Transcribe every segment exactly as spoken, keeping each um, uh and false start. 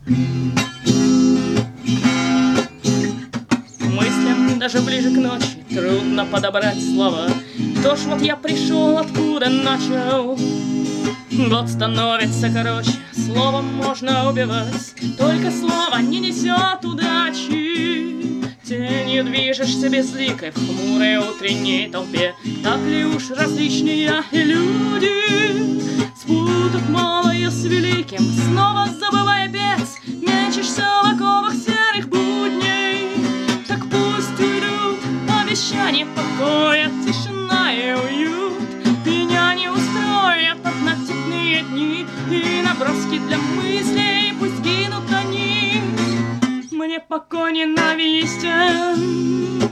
Мыслям даже ближе к ночи трудно подобрать слова. То ж вот я пришел, откуда начал. Год становится короче, словом можно убивать. Только слово не несет удачи. Тенью движешься безликой в хмурой утренней толпе. Так ли уж различные люди спутав малое с великим, снова забывая бец, мечешься в оковах серых будней. Так пусть уйдут обещания покоя, тишина и уют. Меня не устроят однотипные дни и наброски для мыслей, пусть гинут они. Мне покой ненавистен.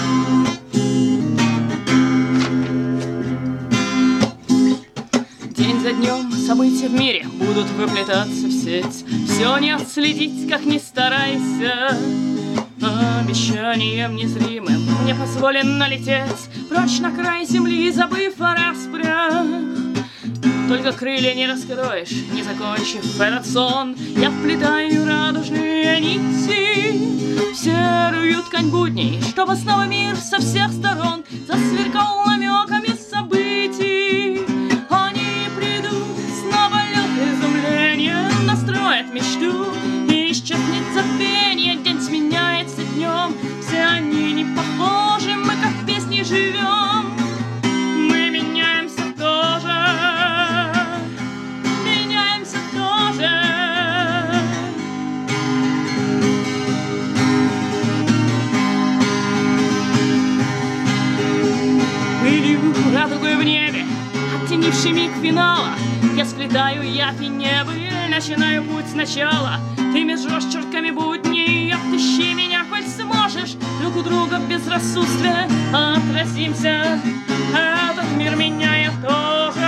День за днем события в мире будут выплетаться в сеть. Все не отследить, как ни старайся. Обещанием незримым мне позволено лететь прочь на край земли, забыв о распрях. Только крылья не раскроешь, не закончив этот сон. Я вплетаю радужные нити в серую ткань будней, чтобы снова мир со всех сторон засверкал намеками событий. Они придут, снова лед изумления настроят мечту, и исчезнет забвение, день сменяется днем. Все они не похожи, мы как в песне живем. Мы меняемся тоже, меняемся тоже. Пылью радугой в небе, оттенивший миг финала, я сплетаю явь и небо, начинаю путь сначала. Ты межешь чертками будней, отыщи меня, хоть сможешь. Друг у друга без рассудствия отразимся, этот мир меняет тоже.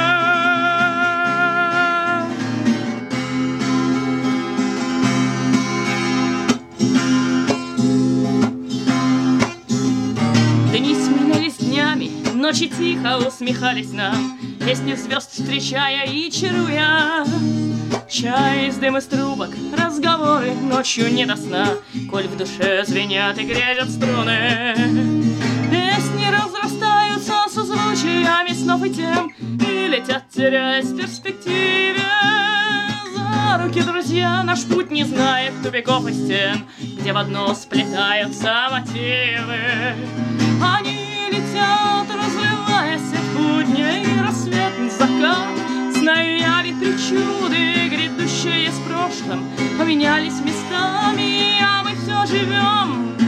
Дни сменялись днями, ночи тихо усмехались нам, песни звезд встречая и чаруя. Чай из дыма из трубок, разговоры ночью не до сна, коль в душе звенят и грязят струны. Песни разрастаются созвучиями снов и тем, и летят, теряясь в перспективе. За руки, друзья, наш путь не знает тупиков и стен, где в одно сплетаются мотивы. Они летят, разливаясь от будней, рассветный закат, знаяви причуды, грядущие с прошлым поменялись местами, а мы все живем.